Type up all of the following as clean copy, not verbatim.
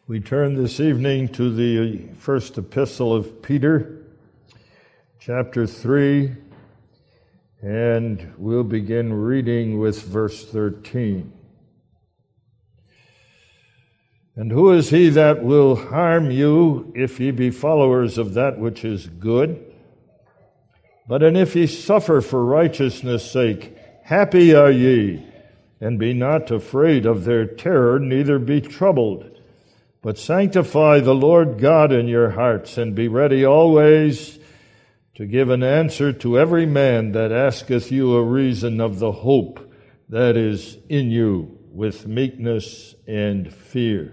We turn this evening to the first epistle of Peter, chapter 3, and we'll begin reading with verse 13. And who is he that will harm you if ye be followers of that which is good? But and if ye suffer for righteousness' sake, happy are ye, and be not afraid of their terror, neither be troubled. But sanctify the Lord God in your hearts, and be ready always to give an answer to every man that asketh you a reason of the hope that is in you, with meekness and fear.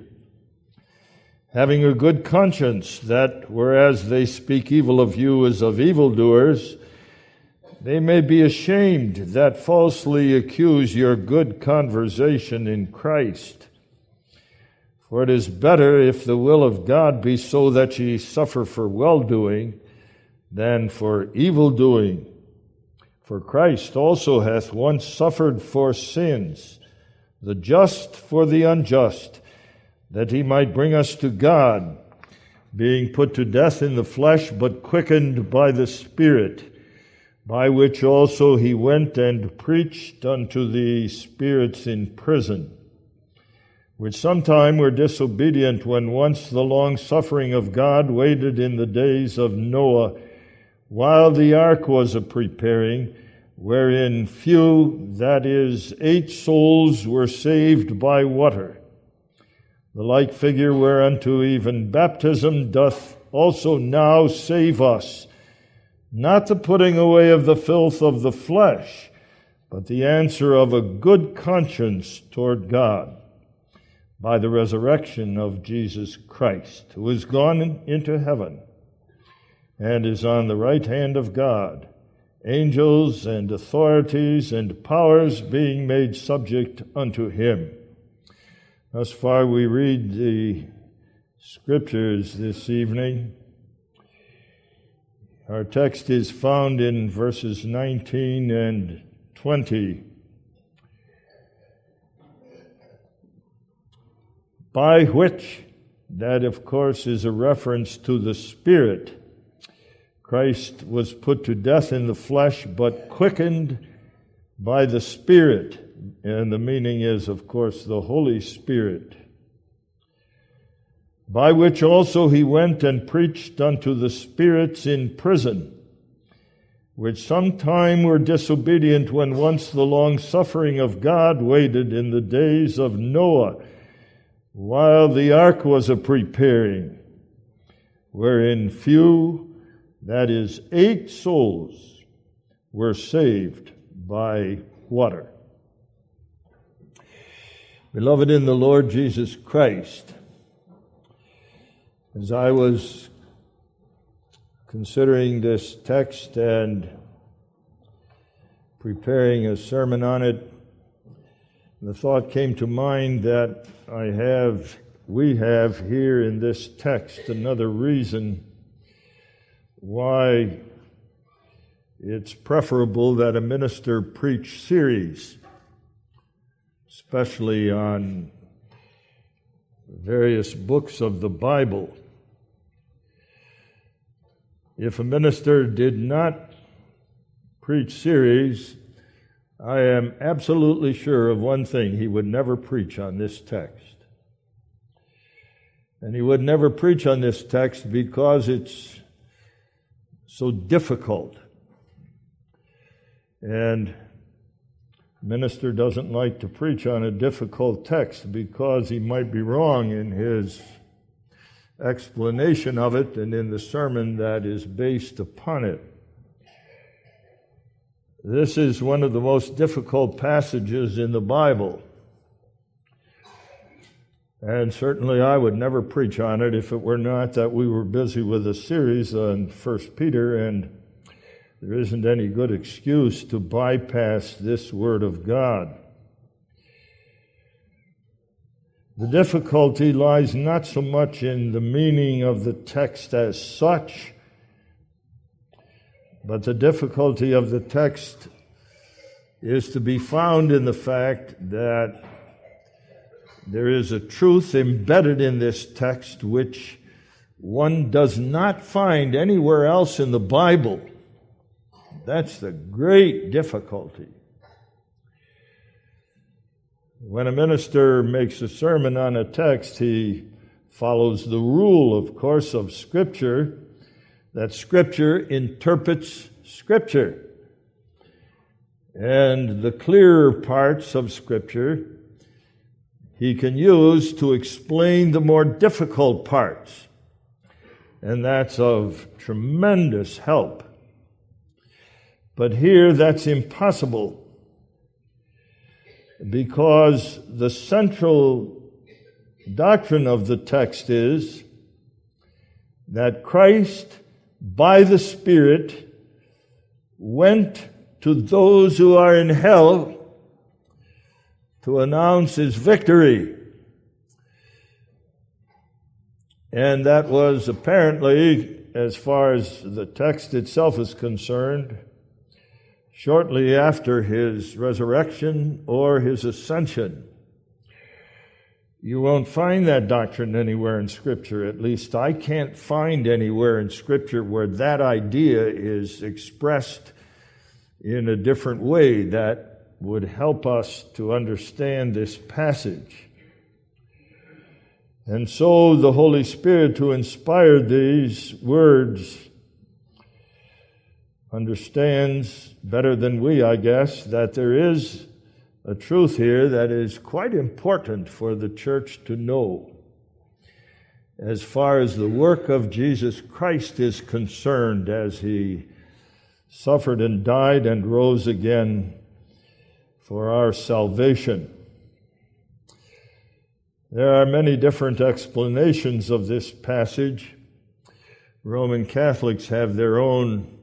Having a good conscience, that whereas they speak evil of you as of evildoers, they may be ashamed that falsely accuse your good conversation in Christ. For it is better, if the will of God be so that ye suffer for well-doing, than for evil-doing. For Christ also hath once suffered for sins, the just for the unjust, that he might bring us to God, being put to death in the flesh, but quickened by the Spirit, by which also he went and preached unto the spirits in prison, which sometime were disobedient, when once the long-suffering of God waited in the days of Noah, while the ark was a-preparing, wherein few, that is, 8 souls, were saved by water. The like figure whereunto even baptism doth also now save us, not the putting away of the filth of the flesh, but the answer of a good conscience toward God, by the resurrection of Jesus Christ, who is gone into heaven and is on the right hand of God, angels and authorities and powers being made subject unto him. Thus far we read the Scriptures this evening. Our text is found in verses 19 and 20. By which, that of course is a reference to the Spirit. Christ was put to death in the flesh, but quickened by the Spirit. And the meaning is, of course, the Holy Spirit. By which also he went and preached unto the spirits in prison, which sometime were disobedient, when once the long-suffering of God waited in the days of Noah, while the ark was a-preparing, wherein few, that is, 8 souls, were saved by water. Beloved in the Lord Jesus Christ, as I was considering this text and preparing a sermon on it, the thought came to mind that we have here in this text another reason why it's preferable that a minister preach series, especially on various books of the Bible. If a minister did not preach series, I am absolutely sure of one thing: he would never preach on this text. And he would never preach on this text because it's so difficult. And the minister doesn't like to preach on a difficult text because he might be wrong in his explanation of it and in the sermon that is based upon it. This is one of the most difficult passages in the Bible. And certainly I would never preach on it if it were not that we were busy with a series on 1 Peter, and there isn't any good excuse to bypass this Word of God. The difficulty lies not so much in the meaning of the text as such, but the difficulty of the text is to be found in the fact that There is a truth embedded in this text which one does not find anywhere else in the Bible. That's the great difficulty. When a minister makes a sermon on a text, he follows the rule, of course, of Scripture, that Scripture interprets Scripture. And the clearer parts of Scripture he can use to explain the more difficult parts. And that's of tremendous help. But here that's impossible, because the central doctrine of the text is that Christ, by the Spirit, went to those who are in hell to announce his victory. And that was apparently, as far as the text itself is concerned, shortly after his resurrection or his ascension. You won't find that doctrine anywhere in Scripture. At least I can't find anywhere in Scripture where that idea is expressed in a different way that would help us to understand this passage. And so the Holy Spirit, who inspired these words, understands better than we, I guess, that there is a truth here that is quite important for the church to know as far as the work of Jesus Christ is concerned, as he suffered and died and rose again for our salvation. There are many different explanations of this passage. Roman Catholics have their own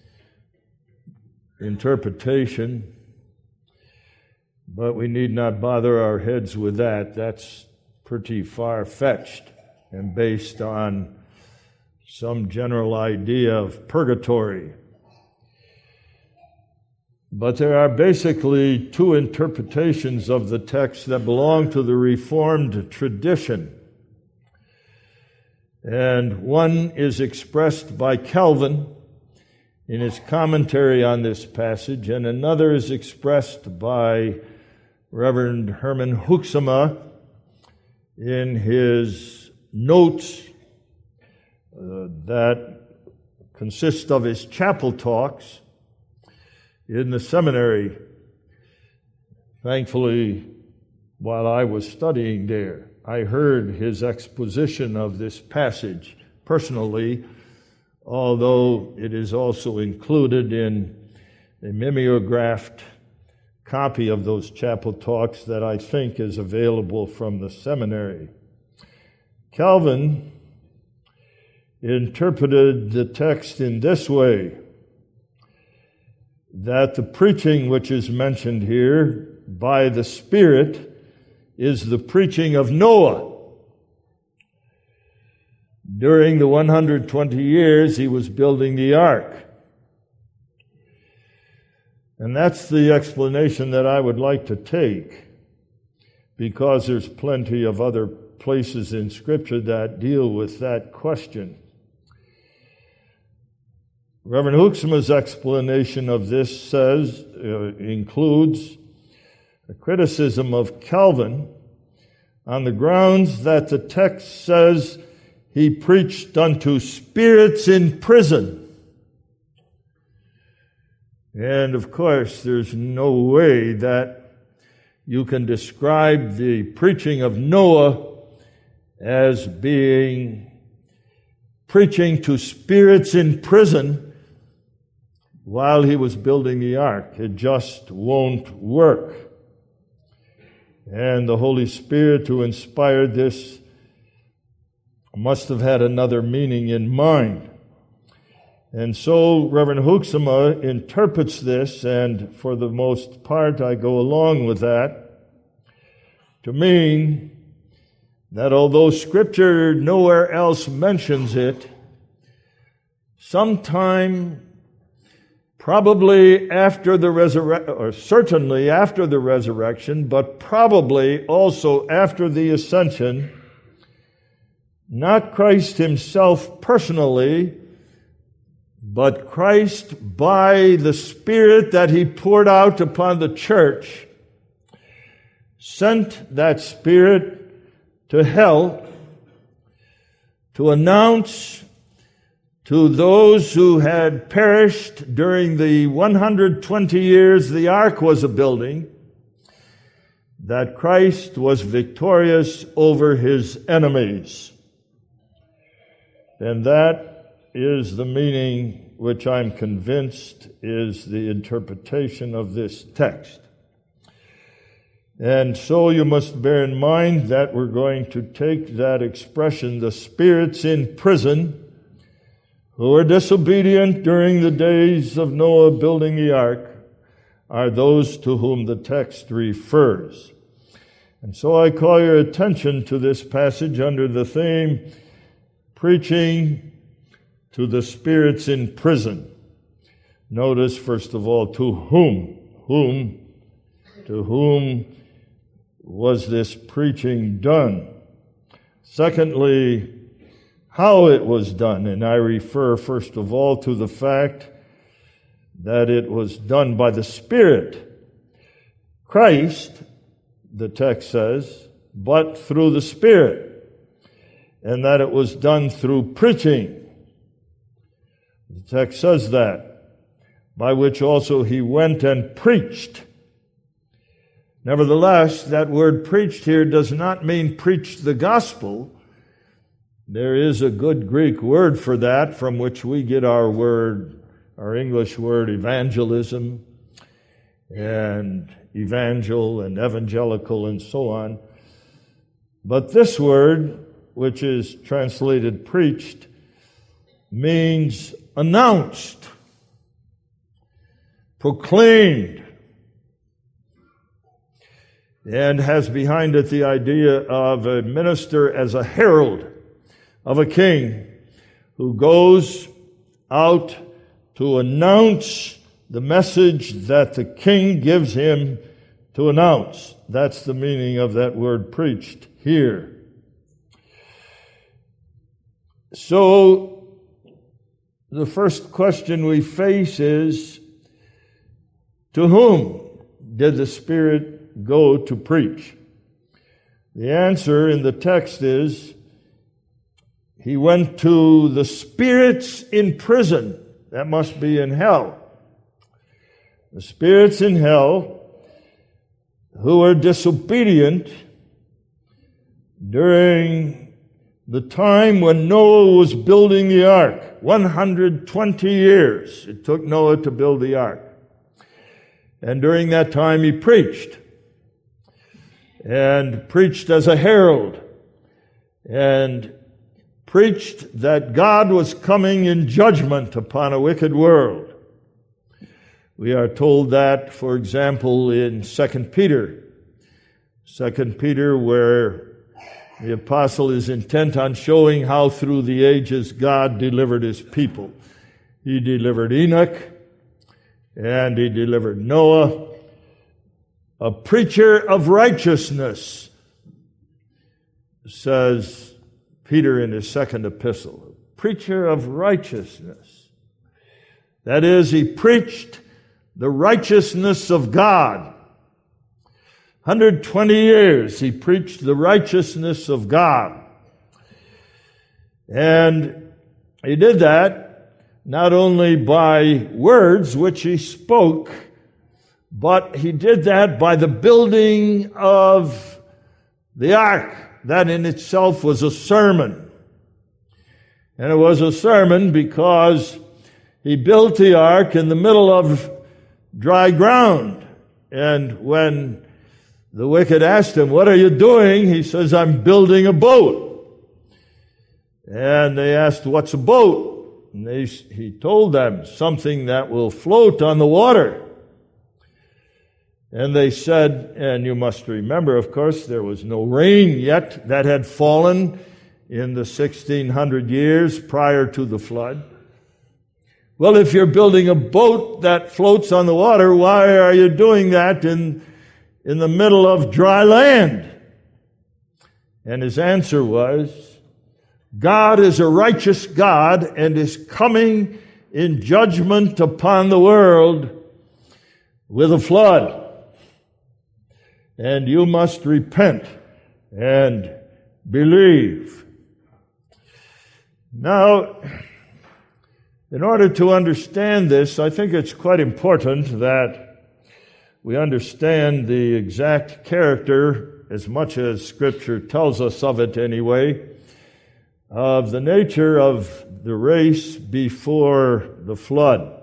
interpretation, but we need not bother our heads with that. That's pretty far-fetched and based on some general idea of purgatory. But there are basically two interpretations of the text that belong to the Reformed tradition. And one is expressed by Calvin in his commentary on this passage, and another is expressed by Reverend Herman Hoeksema in his notes that consist of his chapel talks in the seminary. Thankfully, while I was studying there, I heard his exposition of this passage personally, although it is also included in a mimeographed copy of those chapel talks that I think is available from the seminary. Calvin interpreted the text in this way, that the preaching which is mentioned here by the Spirit is the preaching of Noah. During the 120 years he was building the ark. And that's the explanation that I would like to take, because there's plenty of other places in Scripture that deal with that question. Reverend Hoeksema's explanation of this includes a criticism of Calvin on the grounds that the text says he preached unto spirits in prison. And of course, there's no way that you can describe the preaching of Noah as being preaching to spirits in prison while he was building the ark. It just won't work. And the Holy Spirit who inspired this must have had another meaning in mind. And so Reverend Hoeksema interprets this, and for the most part I go along with that, to mean that although Scripture nowhere else mentions it, sometime probably after the resurrection, or certainly after the resurrection, but probably also after the ascension, not Christ himself personally, but Christ by the Spirit that he poured out upon the church, sent that Spirit to hell to announce to those who had perished during the 120 years the ark was a building, that Christ was victorious over his enemies. And that is the meaning which I'm convinced is the interpretation of this text. And so you must bear in mind that we're going to take that expression, the spirits in prison, who were disobedient during the days of Noah building the ark, are those to whom the text refers. And so I call your attention to this passage under the theme, preaching to the spirits in prison. Notice, first of all, to whom was this preaching done? Secondly, how it was done, and I refer first of all to the fact that it was done by the Spirit. Christ, the text says, but through the Spirit, and that it was done through preaching. The text says that, by which also he went and preached. Nevertheless, that word preached here does not mean preached the gospel. There is a good Greek word for that, from which we get our English word evangelism, and evangel and evangelical and so on. But this word, which is translated preached, means announced, proclaimed, and has behind it the idea of a minister as a herald of a king who goes out to announce the message that the king gives him to announce. That's the meaning of that word preached here. So, the first question we face is, to whom did the Spirit go to preach? The answer in the text is, he went to the spirits in prison. That must be in hell. The spirits in hell who were disobedient during the time when Noah was building the ark. 120 years it took Noah to build the ark. And during that time he preached. And preached as a herald. And preached that God was coming in judgment upon a wicked world. We are told that, for example, in 2 Peter. 2 Peter, where the apostle is intent on showing how through the ages God delivered his people. He delivered Enoch, and he delivered Noah, a preacher of righteousness, says Peter in his second epistle, preacher of righteousness. That is, he preached the righteousness of God. 120 years he preached the righteousness of God. And he did that not only by words which he spoke, but he did that by the building of the ark. That in itself was a sermon. And it was a sermon because he built the ark in the middle of dry ground. And when the wicked asked him, "What are you doing?" he says, "I'm building a boat." And they asked, "What's a boat?" And he told them, "Something that will float on the water." And they said, and you must remember, of course, there was no rain yet that had fallen in the 1600 years prior to the flood. Well, if you're building a boat that floats on the water, why are you doing that in the middle of dry land? And his answer was, God is a righteous God and is coming in judgment upon the world with a flood. And you must repent and believe. Now, in order to understand this, I think it's quite important that we understand the exact character, as much as Scripture tells us of it anyway, of the nature of the race before the flood.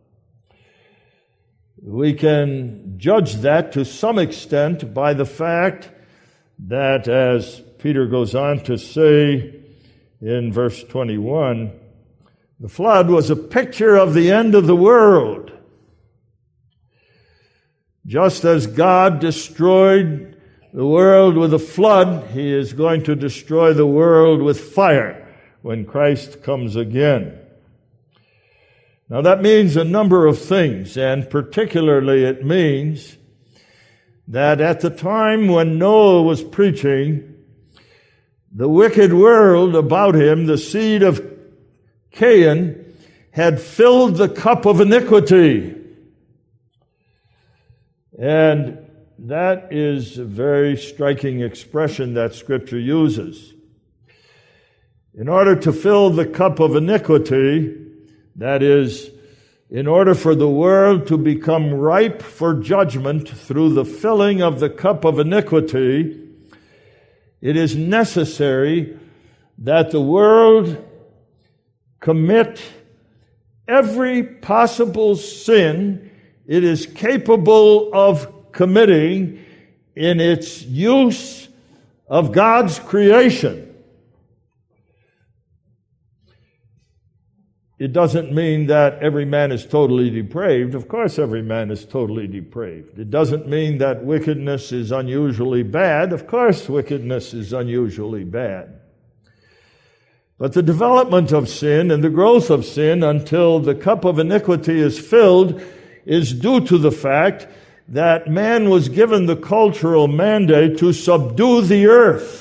We can judge that to some extent by the fact that, as Peter goes on to say in verse 21, the flood was a picture of the end of the world. Just as God destroyed the world with a flood, He is going to destroy the world with fire when Christ comes again. Now that means a number of things, and particularly it means that at the time when Noah was preaching, the wicked world about him, the seed of Cain, had filled the cup of iniquity. And that is a very striking expression that Scripture uses. In order to fill the cup of iniquity, that is, in order for the world to become ripe for judgment through the filling of the cup of iniquity, it is necessary that the world commit every possible sin it is capable of committing in its use of God's creation. It doesn't mean that every man is totally depraved. Of course, every man is totally depraved. It doesn't mean that wickedness is unusually bad. Of course, wickedness is unusually bad. But the development of sin and the growth of sin until the cup of iniquity is filled is due to the fact that man was given the cultural mandate to subdue the earth.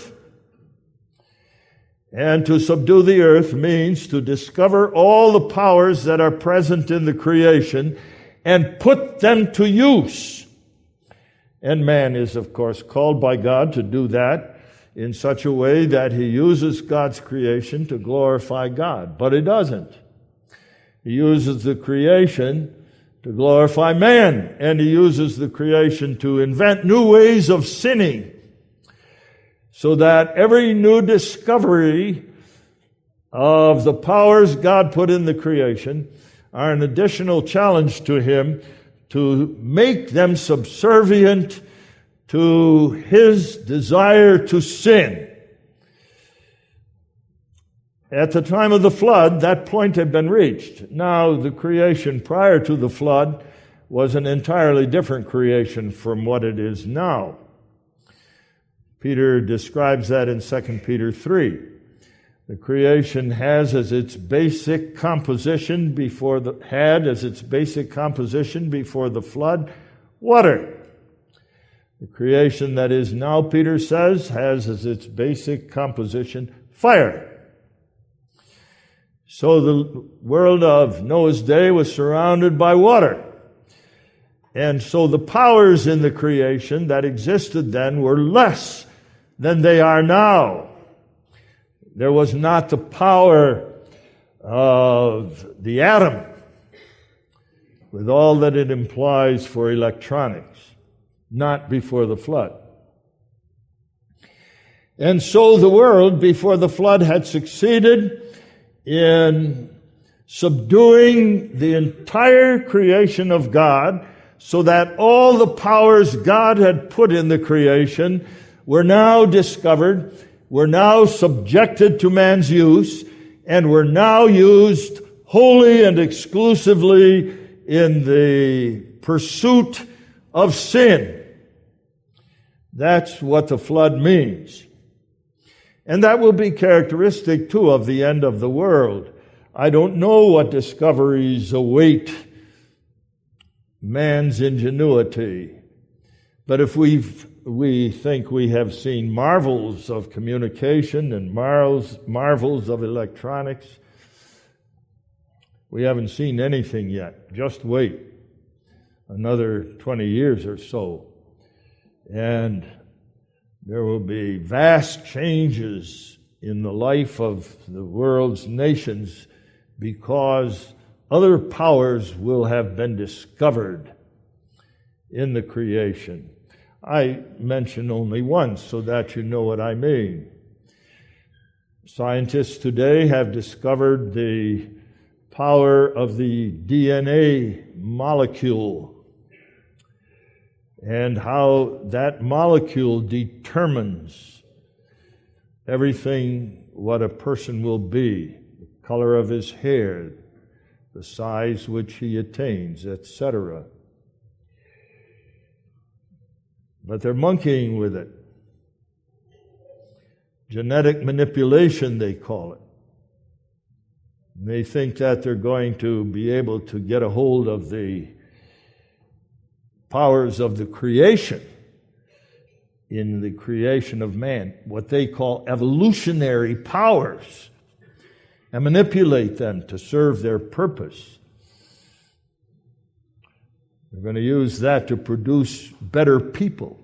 And to subdue the earth means to discover all the powers that are present in the creation and put them to use. And man is, of course, called by God to do that in such a way that he uses God's creation to glorify God. But he doesn't. He uses the creation to glorify man, and he uses the creation to invent new ways of sinning, so that every new discovery of the powers God put in the creation are an additional challenge to him to make them subservient to his desire to sin. At the time of the flood, that point had been reached. Now, the creation prior to the flood was an entirely different creation from what it is now. Peter describes that in 2 Peter 3. The creation has as its basic composition before the flood water. The creation that is now, Peter says, has as its basic composition fire. So the world of Noah's day was surrounded by water. And so the powers in the creation that existed then were less than they are now. There was not the power of the atom with all that it implies for electronics, not before the flood. And so the world before the flood had succeeded in subduing the entire creation of God, so that all the powers God had put in the creation were now discovered, were now subjected to man's use, and were now used wholly and exclusively in the pursuit of sin. That's what the flood means. And that will be characteristic, too, of the end of the world. I don't know what discoveries await man's ingenuity, but if we think we have seen marvels of communication and marvels of electronics, we haven't seen anything yet. Just wait another 20 years or so, and there will be vast changes in the life of the world's nations because other powers will have been discovered in the creation. I mention only one so that you know what I mean. Scientists today have discovered the power of the DNA molecule and how that molecule determines everything what a person will be, the color of his hair, the size which he attains, etc. But they're monkeying with it. Genetic manipulation, they call it. They think that they're going to be able to get a hold of the powers of the creation in the creation of man, what they call evolutionary powers, and manipulate them to serve their purpose. They're going to use that to produce better people.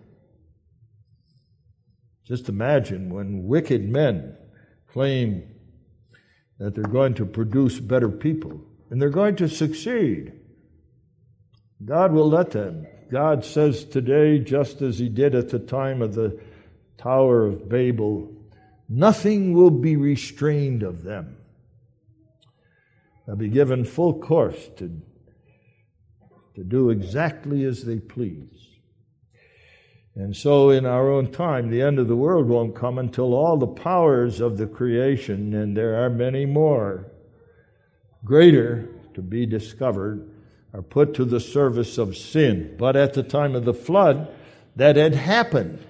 Just imagine when wicked men claim that they're going to produce better people, and they're going to succeed. God will let them. God says today, just as He did at the time of the Tower of Babel, nothing will be restrained of them. They'll be given full course to do exactly as they please. And so in our own time, the end of the world won't come until all the powers of the creation, and there are many more, greater to be discovered, are put to the service of sin. But at the time of the flood, that had happened,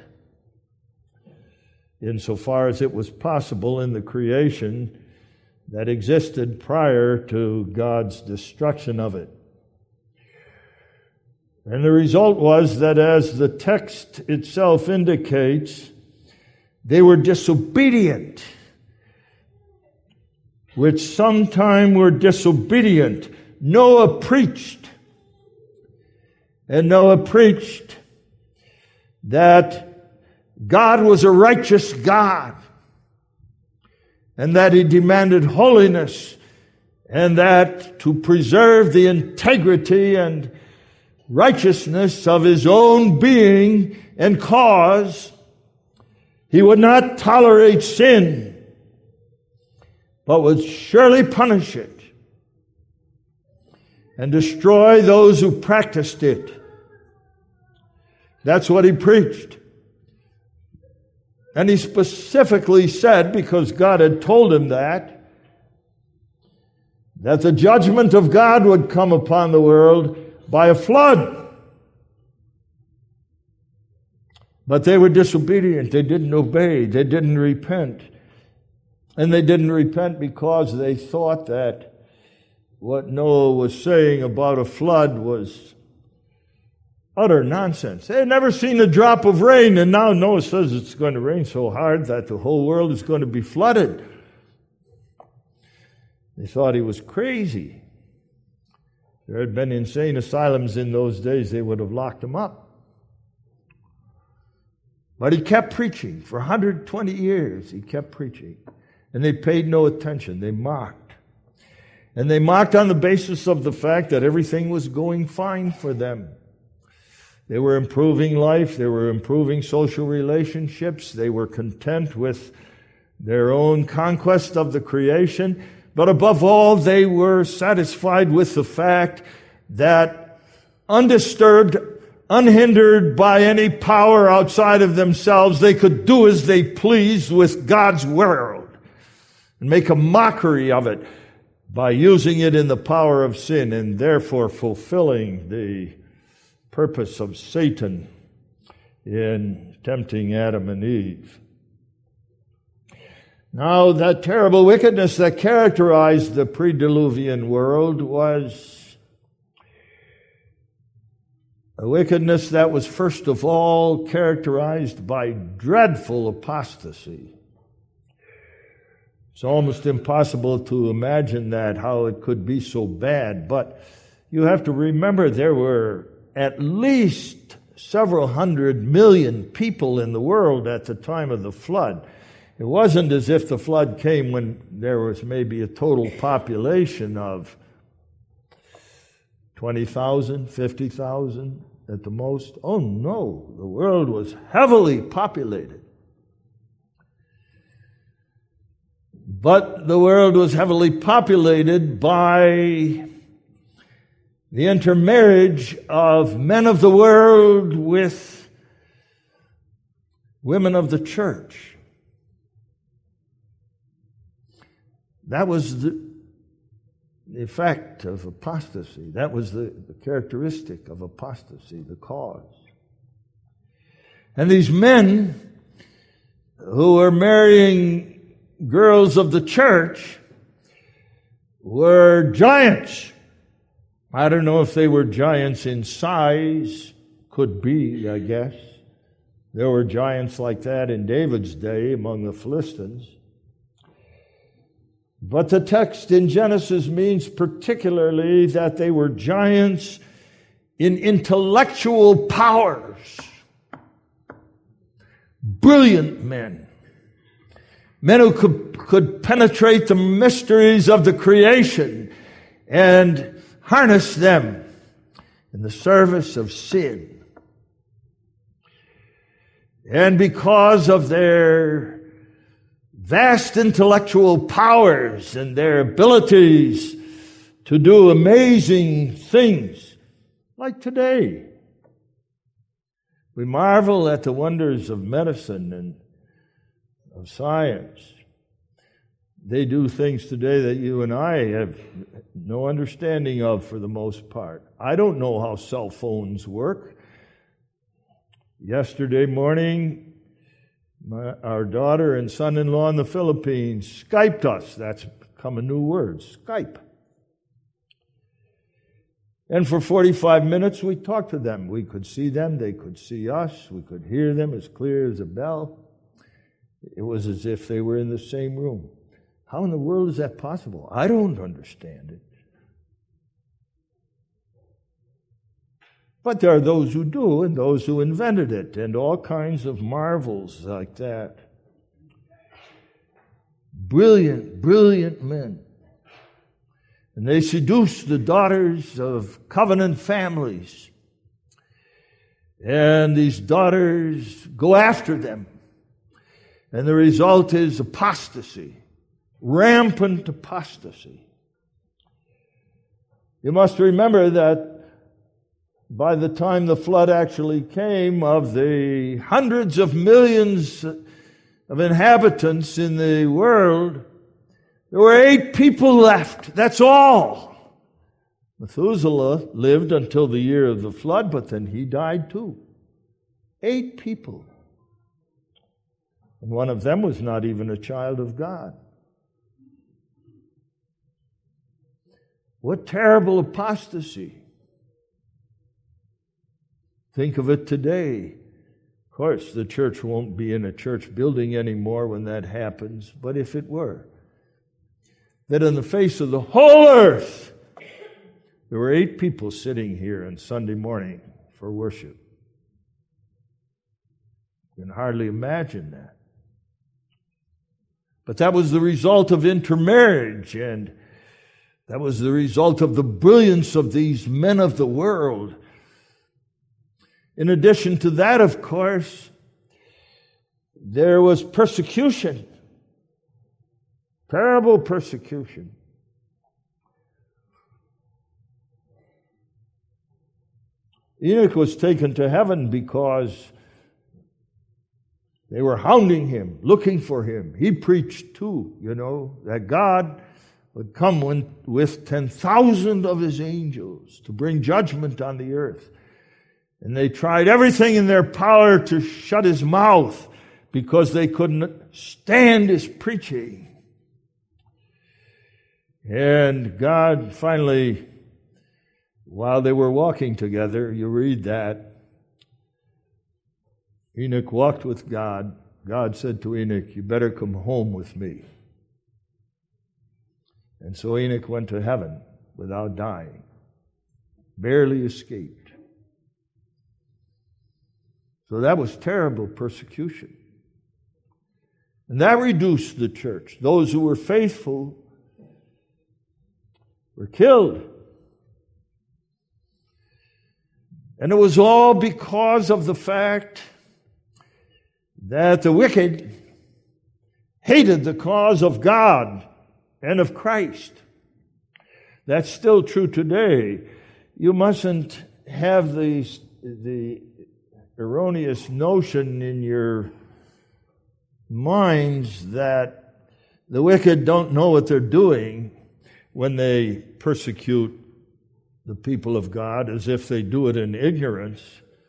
insofar as it was possible in the creation that existed prior to God's destruction of it. And the result was that, as the text itself indicates, they were disobedient, which sometime were disobedient. Noah preached, and Noah preached that God was a righteous God, and that He demanded holiness, and that to preserve the integrity and righteousness of His own being and cause, He would not tolerate sin, but would surely punish it and destroy those who practiced it. That's what He preached. And He specifically said, because God had told Him that the judgment of God would come upon the world by a flood. But they were disobedient. They didn't obey. They didn't repent. And they didn't repent because they thought that what Noah was saying about a flood was utter nonsense. They had never seen a drop of rain, and now Noah says it's going to rain so hard that the whole world is going to be flooded. They thought he was crazy. There had been insane asylums in those days, they would have locked him up. But he kept preaching. For 120 years, he kept preaching. And they paid no attention. They mocked. And they mocked on the basis of the fact that everything was going fine for them. They were improving life. They were improving social relationships. They were content with their own conquest of the creation. But above all, they were satisfied with the fact that undisturbed, unhindered by any power outside of themselves, they could do as they pleased with God's world and make a mockery of it by using it in the power of sin, and therefore fulfilling the purpose of Satan in tempting Adam and Eve. Now, that terrible wickedness that characterized the pre-Diluvian world was a wickedness that was first of all characterized by dreadful apostasy. It's almost impossible to imagine how it could be so bad, but you have to remember there were at least several 100 million people in the world at the time of the flood. It wasn't as if the flood came when there was maybe a total population of 20,000, 50,000 at the most. Oh no, the world was heavily populated. But the world was heavily populated by the intermarriage of men of the world with women of the church. That was the effect of apostasy. That was the characteristic of apostasy, the cause. And these men who were marrying girls of the church were giants. I don't know if they were giants in size. Could be, I guess. There were giants like that in David's day among the Philistines. But the text in Genesis means particularly that they were giants in intellectual powers. Brilliant men. Men who could penetrate the mysteries of the creation and harness them in the service of sin. And because of their vast intellectual powers and their abilities to do amazing things, like today, we marvel at the wonders of medicine and of science. They do things today that you and I have no understanding of for the most part. I don't know how cell phones work. Yesterday morning, our daughter and son-in-law in the Philippines Skyped us. That's become a new word, Skype. And for 45 minutes we talked to them. We could see them, they could see us, we could hear them as clear as a bell. It was as if they were in the same room. How in the world is that possible? I don't understand it. But there are those who do and those who invented it and all kinds of marvels like that. Brilliant, brilliant men. And they seduce the daughters of covenant families. And these daughters go after them. And the result is apostasy, rampant apostasy. You must remember that by the time the flood actually came, of the hundreds of millions of inhabitants in the world, there were 8 people left. That's all. Methuselah lived until the year of the flood, but then he died too. 8 people. And one of them was not even a child of God. What terrible apostasy. Think of it today. Of course, the church won't be in a church building anymore when that happens, but if it were, that on the face of the whole earth, there were 8 people sitting here on Sunday morning for worship. You can hardly imagine that. But that was the result of intermarriage, and that was the result of the brilliance of these men of the world. In addition to that, of course, there was persecution, terrible persecution. Enoch was taken to heaven because they were hounding him, looking for him. He preached too, that God would come with 10,000 of his angels to bring judgment on the earth. And they tried everything in their power to shut his mouth, because they couldn't stand his preaching. And God finally, while they were walking together, you read that, Enoch walked with God. God said to Enoch, "You better come home with me." And so Enoch went to heaven without dying, barely escaped. So that was terrible persecution. And that reduced the church. Those who were faithful were killed. And it was all because of the fact that the wicked hated the cause of God and of Christ. That's still true today. You mustn't have the erroneous notion in your minds that the wicked don't know what they're doing when they persecute the people of God, as if they do it in ignorance.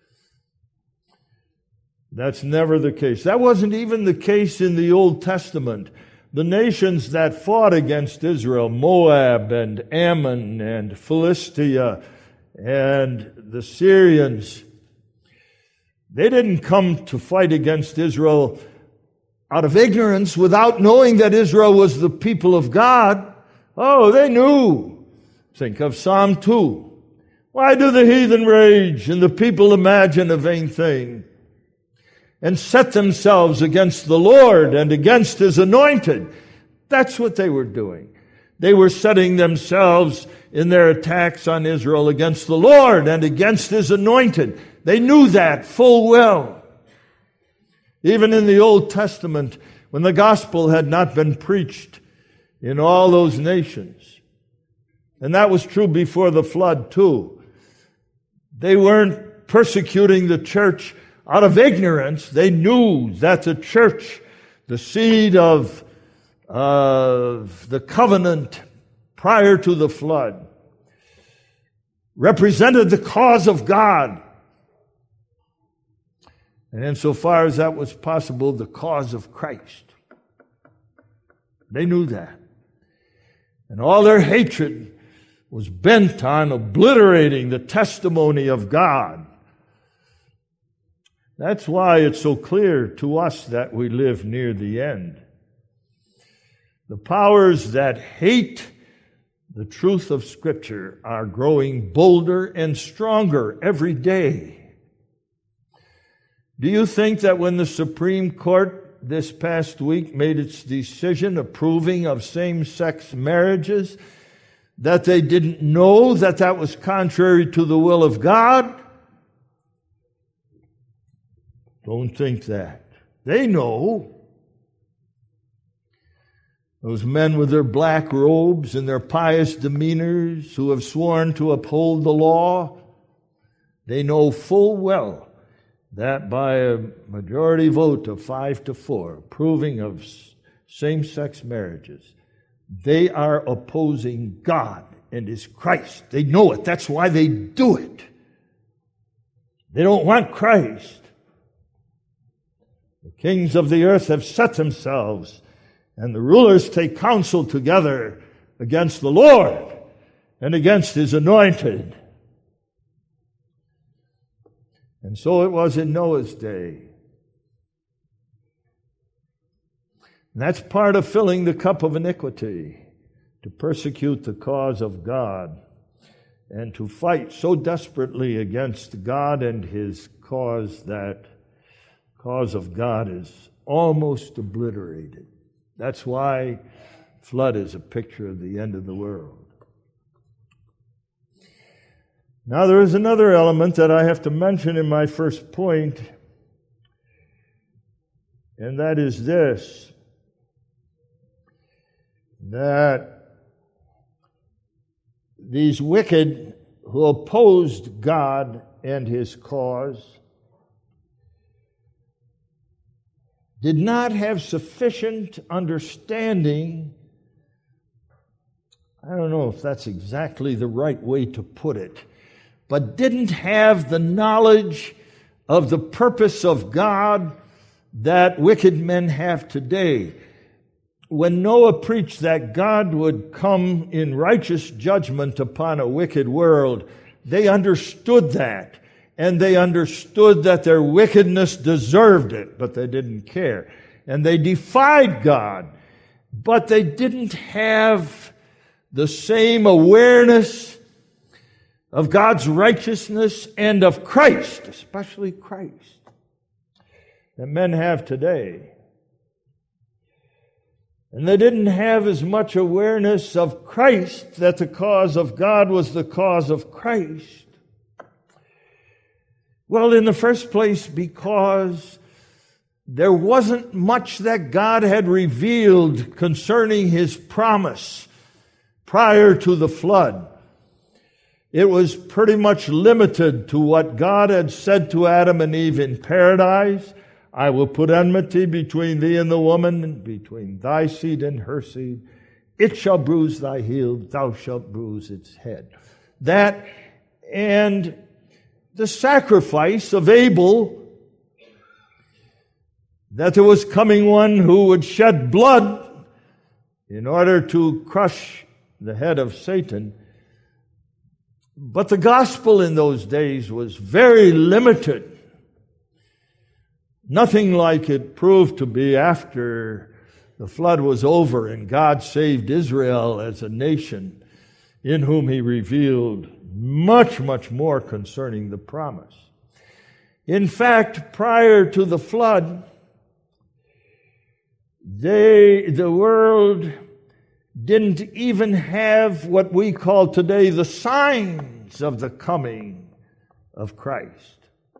That's never the case. That wasn't even the case in the Old Testament. The nations that fought against Israel, Moab and Ammon and Philistia and the Syrians, they didn't come to fight against Israel out of ignorance without knowing that Israel was the people of God. Oh, they knew. Think of Psalm 2. Why do the heathen rage and the people imagine a vain thing and set themselves against the Lord and against His anointed? That's what they were doing. They were setting themselves in their attacks on Israel against the Lord and against His anointed. They knew that full well. Even in the Old Testament, when the gospel had not been preached in all those nations, and that was true before the flood too, they weren't persecuting the church out of ignorance. They knew that the church, the seed of the covenant prior to the flood, represented the cause of God. And insofar as that was possible, the cause of Christ. They knew that. And all their hatred was bent on obliterating the testimony of God. That's why it's so clear to us that we live near the end. The powers that hate the truth of Scripture are growing bolder and stronger every day. Do you think that when the Supreme Court this past week made its decision approving of same-sex marriages, that they didn't know that that was contrary to the will of God? Don't think that. They know. Those men with their black robes and their pious demeanors who have sworn to uphold the law, they know full well that by a majority vote of 5-4, approving of same-sex marriages, they are opposing God and His Christ. They know it. That's why they do it. They don't want Christ. The kings of the earth have set themselves, and the rulers take counsel together against the Lord and against His anointed. And so it was in Noah's day. And that's part of filling the cup of iniquity, to persecute the cause of God and to fight so desperately against God and His cause that cause of God is almost obliterated. That's why flood is a picture of the end of the world. Now there is another element that I have to mention in my first point, and that is this, that these wicked who opposed God and His cause did not have sufficient understanding. I don't know if that's exactly the right way to put it, but didn't have the knowledge of the purpose of God that wicked men have today. When Noah preached that God would come in righteous judgment upon a wicked world, they understood that. And they understood that their wickedness deserved it, but they didn't care. And they defied God, but they didn't have the same awareness of God's righteousness and of Christ, especially Christ, that men have today. And they didn't have as much awareness of Christ, that the cause of God was the cause of Christ. Well, in the first place, because there wasn't much that God had revealed concerning His promise prior to the flood. It was pretty much limited to what God had said to Adam and Eve in paradise. I will put enmity between thee and the woman, and between thy seed and her seed. It shall bruise thy heel, thou shalt bruise its head. That and the sacrifice of Abel, that there was coming one who would shed blood in order to crush the head of Satan. But the gospel in those days was very limited. Nothing like it proved to be after the flood was over and God saved Israel as a nation in whom He revealed much, much more concerning the promise. In fact, prior to the flood, the world didn't even have what we call today the signs of the coming of Christ.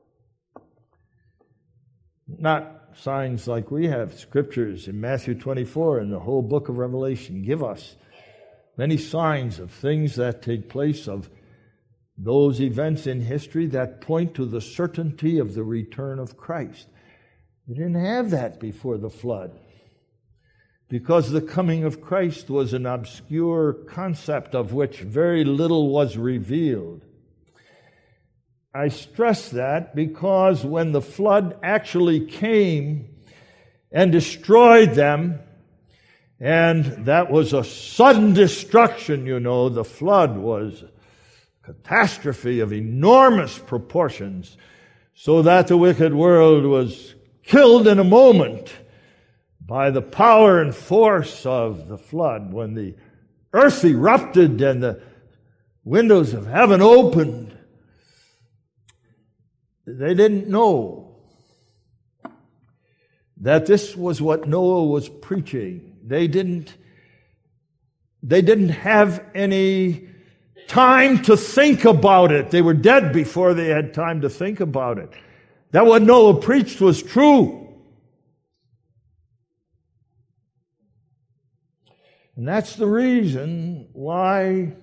Not signs like we have. Scriptures in Matthew 24 and the whole book of Revelation give us many signs of things that take place, of those events in history that point to the certainty of the return of Christ. They didn't have that before the flood, because the coming of Christ was an obscure concept of which very little was revealed. I stress that because when the flood actually came and destroyed them, and that was a sudden destruction, the flood was a catastrophe of enormous proportions, so that the wicked world was killed in a moment by the power and force of the flood. When the earth erupted and the windows of heaven opened, they didn't know that this was what Noah was preaching. They didn't have any time to think about it. They were dead before they had time to think about it. That what Noah preached was true. And that's the reason why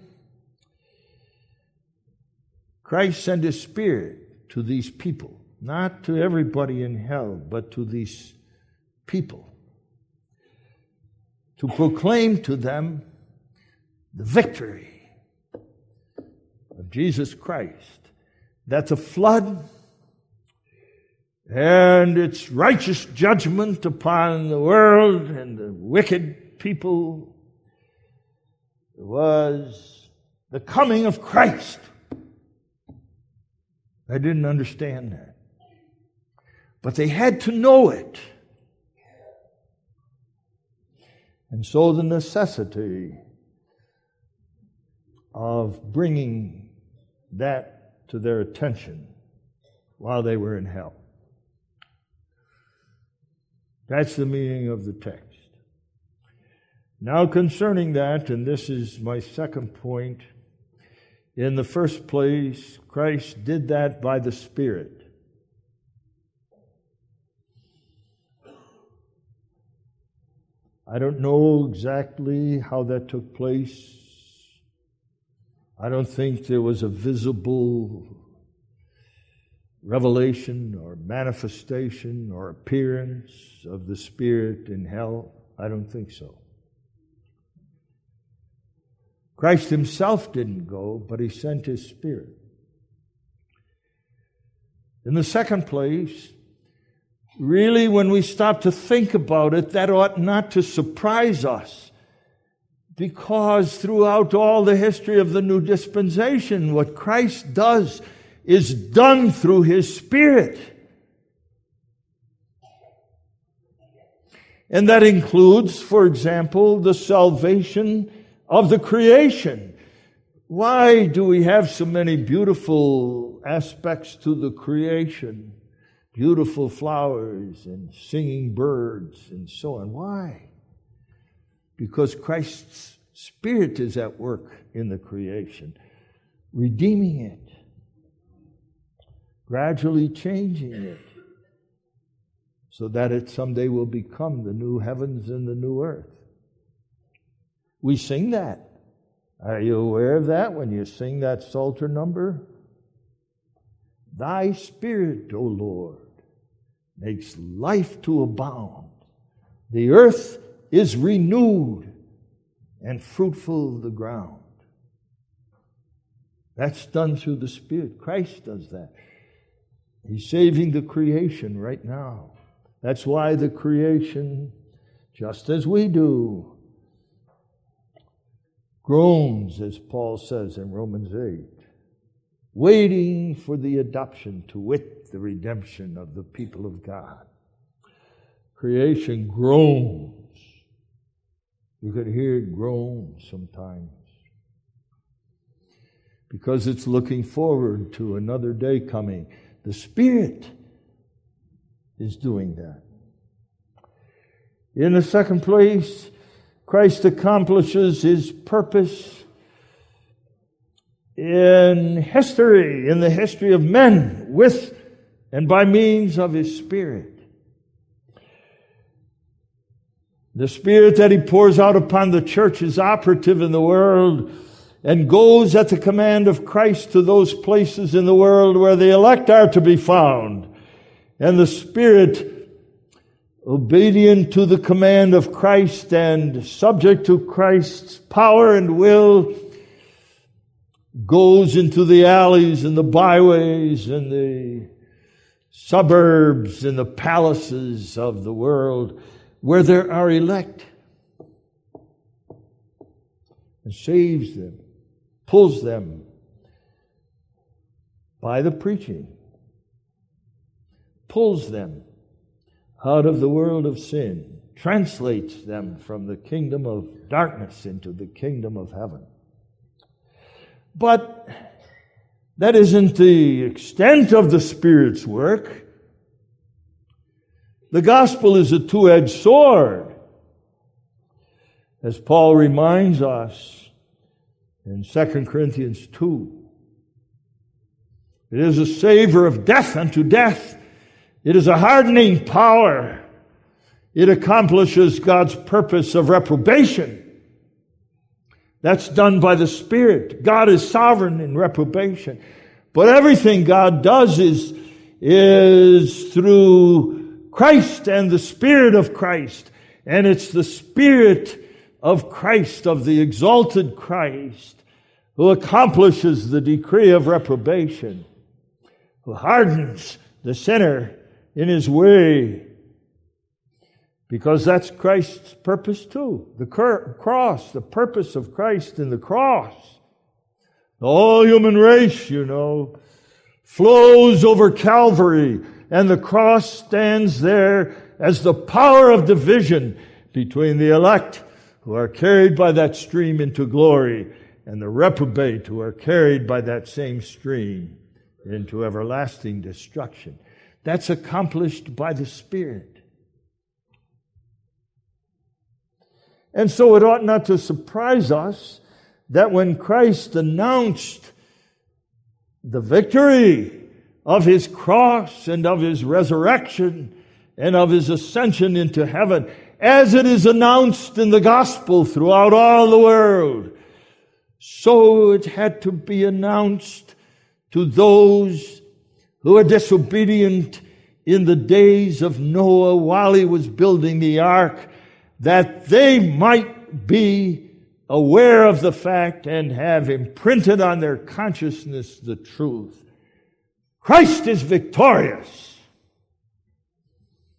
Christ sent His Spirit to these people, not to everybody in hell, but to these people, to proclaim to them the victory of Jesus Christ, that the flood and its righteous judgment upon the world and the wicked people was the coming of Christ. I didn't understand that. But they had to know it. And so the necessity of bringing that to their attention while they were in hell. That's the meaning of the text. Now concerning that, and this is my second point, in the first place, Christ did that by the Spirit. I don't know exactly how that took place. I don't think there was a visible revelation or manifestation or appearance of the Spirit in hell. I don't think so. Christ Himself didn't go, but He sent His Spirit. In the second place, Really, when we stop to think about it, that ought not to surprise us. Because throughout all the history of the new dispensation, what Christ does is done through His Spirit. And that includes, for example, the salvation of the creation. Why do we have so many beautiful aspects to the creation? Beautiful flowers and singing birds and so on. Why? Because Christ's Spirit is at work in the creation, redeeming it, gradually changing it, so that it someday will become the new heavens and the new earth. We sing that. Are you aware of that when you sing that Psalter number? Thy Spirit, O Lord, makes life to abound. The earth is renewed and fruitful the ground. That's done through the Spirit. Christ does that. He's saving the creation right now. That's why the creation, just as we do, groans, as Paul says in Romans 8, waiting for the adoption, to wit, the redemption of the people of God. Creation groans. You could hear it groan sometimes, because it's looking forward to another day coming. The Spirit is doing that. In the second place, Christ accomplishes His purpose in history, in the history of men, with and by means of His Spirit. The Spirit that He pours out upon the church is operative in the world and goes at the command of Christ to those places in the world where the elect are to be found. And the Spirit, obedient to the command of Christ and subject to Christ's power and will, goes into the alleys and the byways and the suburbs and the palaces of the world where there are elect, and saves them, pulls them by the preaching, pulls them out of the world of sin, translates them from the kingdom of darkness into the kingdom of heaven. But that isn't the extent of the Spirit's work. The gospel is a two-edged sword, as Paul reminds us in 2 Corinthians 2. It is a savor of death unto death. It is a hardening power. It accomplishes God's purpose of reprobation. That's done by the Spirit. God is sovereign in reprobation. But everything God does is through Christ and the Spirit of Christ. And it's the Spirit of Christ, of the exalted Christ, who accomplishes the decree of reprobation, who hardens the sinner in his way. Because that's Christ's purpose too. The cross, the purpose of Christ in the cross. The whole human race, flows over Calvary. And the cross stands there as the power of division between the elect, who are carried by that stream into glory, and the reprobate, who are carried by that same stream into everlasting destruction. That's accomplished by the Spirit. And so it ought not to surprise us that when Christ announced the victory of His cross and of His resurrection and of His ascension into heaven, as it is announced in the gospel throughout all the world, so it had to be announced to those who were disobedient in the days of Noah while he was building the ark, that they might be aware of the fact and have imprinted on their consciousness the truth. Christ is victorious.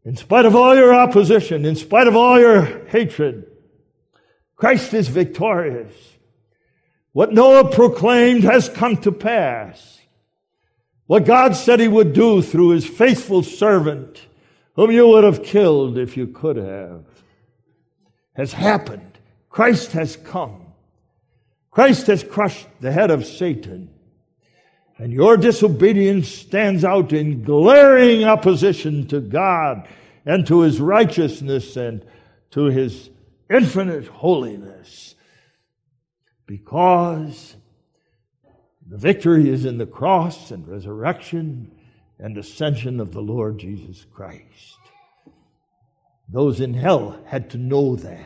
In spite of all your opposition, in spite of all your hatred, Christ is victorious. What Noah proclaimed has come to pass. What God said he would do through his faithful servant, whom you would have killed if you could have, has happened. Christ has come. Christ has crushed the head of Satan. And your disobedience stands out in glaring opposition to God and to his righteousness and to his infinite holiness. Because the victory is in the cross and resurrection and ascension of the Lord Jesus Christ. Those in hell had to know that.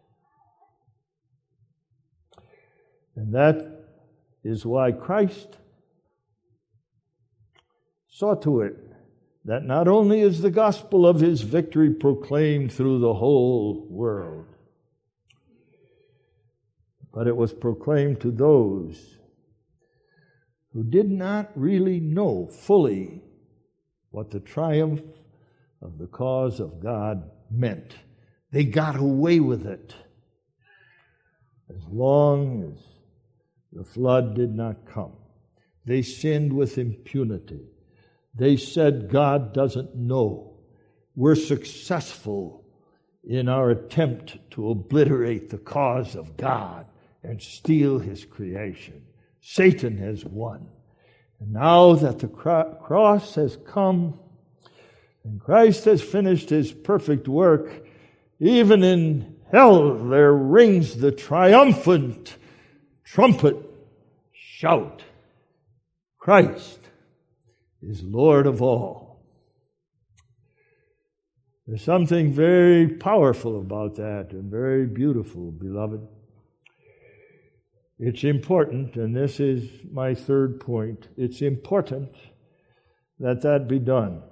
And that is why Christ saw to it that not only is the gospel of his victory proclaimed through the whole world, but it was proclaimed to those who did not really know fully what the triumph of the cause of God meant. They got away with it as long as the flood did not come. They sinned with impunity. They said God doesn't know. We're successful in our attempt to obliterate the cause of God and steal his creation. Satan has won. And now that the cross has come and Christ has finished his perfect work, even in hell there rings the triumphant trumpet shout. Christ is Lord of all. There's something very powerful about that and very beautiful, beloved. It's important, and this is my third point, it's important that that be done.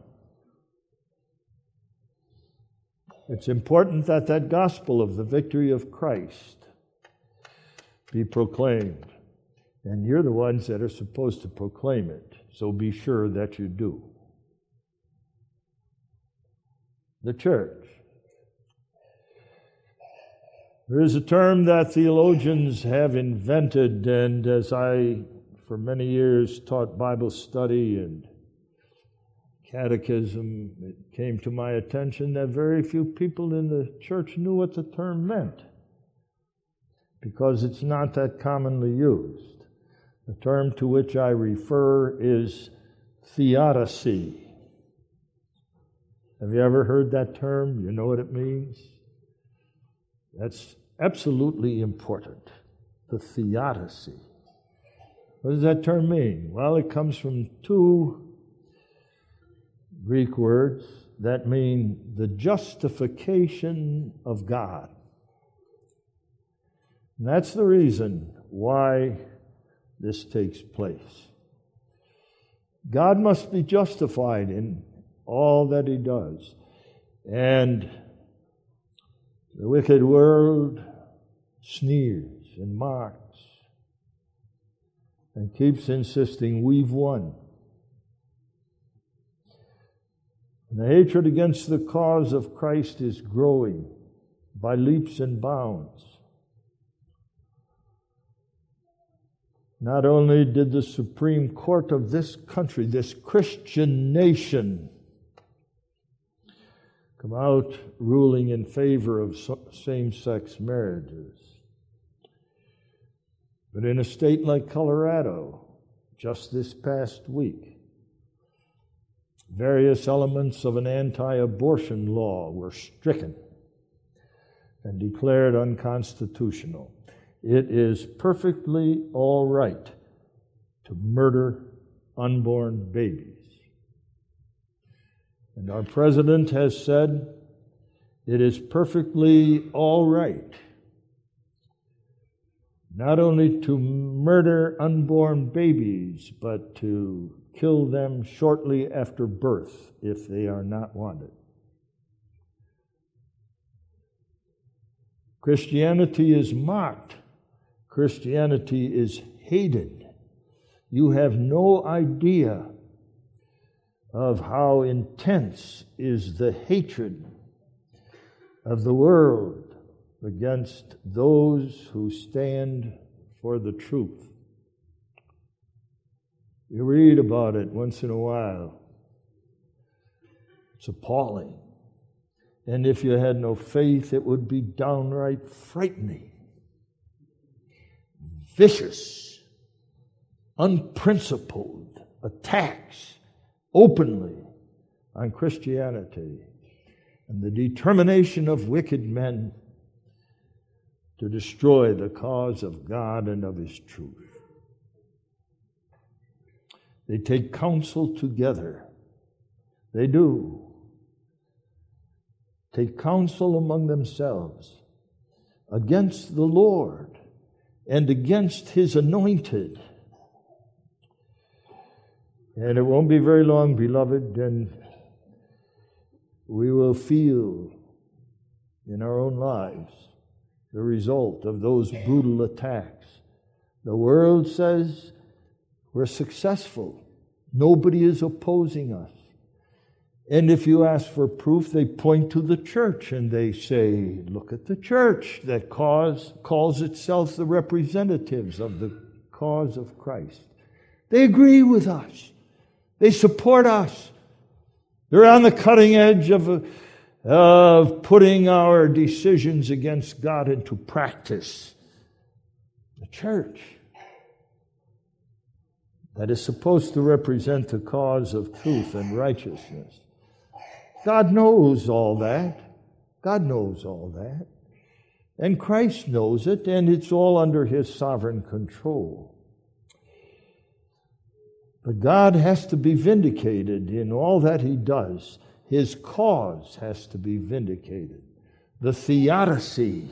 It's important that that gospel of the victory of Christ be proclaimed. And you're the ones that are supposed to proclaim it, so be sure that you do. The church. There is a term that theologians have invented, and as I, for many years, taught Bible study and catechism, it came to my attention that very few people in the church knew what the term meant, because it's not that commonly used. The term to which I refer is theodicy. Have you ever heard that term? You know what it means? That's absolutely important. The theodicy. What does that term mean? Well, it comes from two Greek words that mean the justification of God. And that's the reason why this takes place. God must be justified in all that he does. And the wicked world sneers and mocks and keeps insisting we've won. And the hatred against the cause of Christ is growing by leaps and bounds. Not only did the Supreme Court of this country, this Christian nation, come out ruling in favor of same-sex marriages, but in a state like Colorado, just this past week, various elements of an anti-abortion law were stricken and declared unconstitutional. It is perfectly all right to murder unborn babies. And our president has said it is perfectly all right not only to murder unborn babies, but to kill them shortly after birth if they are not wanted. Christianity is mocked. Christianity is hated. You have no idea of how intense is the hatred of the world against those who stand for the truth. You read about it once in a while. It's appalling. And if you had no faith, it would be downright frightening. Vicious, unprincipled attacks openly on Christianity, and the determination of wicked men to destroy the cause of God and of His truth. They take counsel together. They do. Take counsel among themselves against the Lord and against His anointed. And it won't be very long, beloved, and we will feel in our own lives the result of those brutal attacks. The world says we're successful. Nobody is opposing us. And if you ask for proof, they point to the church and they say, look at the church that calls itself the representatives of the cause of Christ. They agree with us. They support us. They're on the cutting edge of putting our decisions against God into practice. The church that is supposed to represent the cause of truth and righteousness. God knows all that. God knows all that. And Christ knows it, and it's all under His sovereign control. But God has to be vindicated in all that He does. His cause has to be vindicated. The theodicy.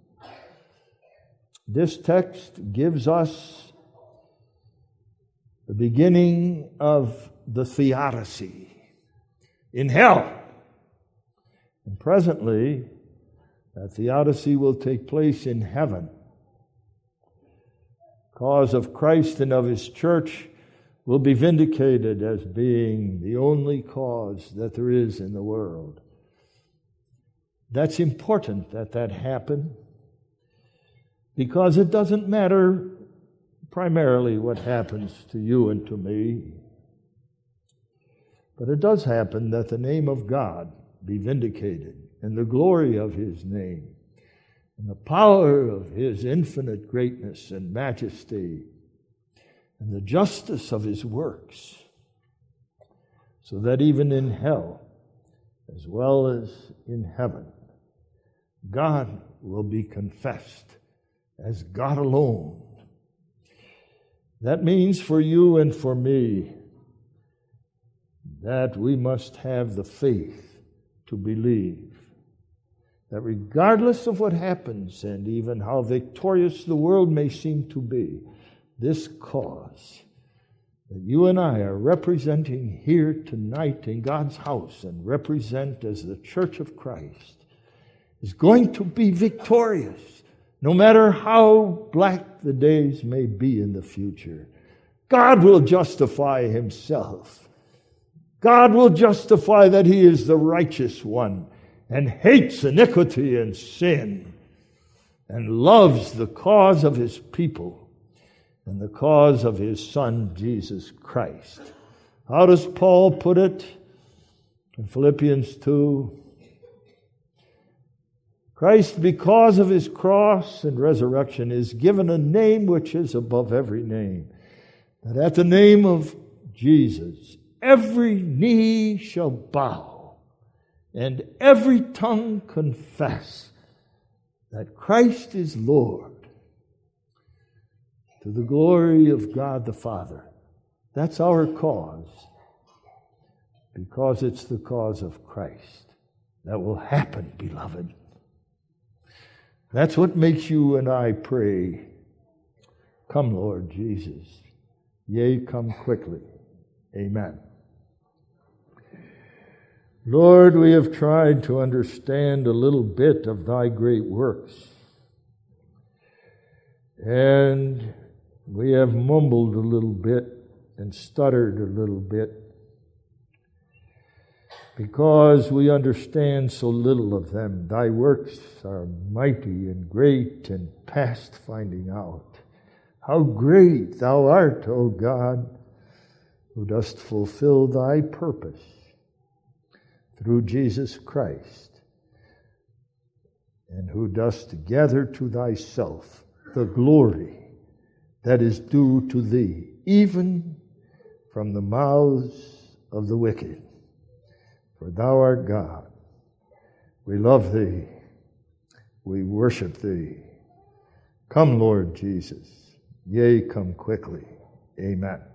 This text gives us the beginning of the theodicy in hell. And presently, that theodicy will take place in heaven. The cause of Christ and of His church will be vindicated as being the only cause that there is in the world. That's important that happen, because it doesn't matter primarily what happens to you and to me, but it does happen that the name of God be vindicated, and the glory of His name, and the power of His infinite greatness and majesty, and the justice of His works, so that even in hell, as well as in heaven, God will be confessed as God alone. That means for you and for me that we must have the faith to believe that regardless of what happens and even how victorious the world may seem to be, this cause that you and I are representing here tonight in God's house and represent as the Church of Christ is going to be victorious, no matter how black the days may be in the future. God will justify Himself. God will justify that He is the righteous one and hates iniquity and sin and loves the cause of His people and the cause of His Son, Jesus Christ. How does Paul put it in Philippians 2? Christ, because of His cross and resurrection, is given a name which is above every name, that at the name of Jesus every knee shall bow and every tongue confess that Christ is Lord, to the glory of God the Father. That's our cause, because it's the cause of Christ that will happen, beloved. That's what makes you and I pray, come, Lord Jesus. Yea, come quickly. Amen. Lord, we have tried to understand a little bit of Thy great works, and we have mumbled a little bit and stuttered a little bit. because we understand so little of them. Thy works are mighty and great and past finding out. How great thou art, O God, who dost fulfill thy purpose through Jesus Christ, and who dost gather to thyself the glory that is due to thee, even from the mouths of the wicked. For thou art God. We love thee. We worship thee. Come, Lord Jesus. Yea, come quickly. Amen.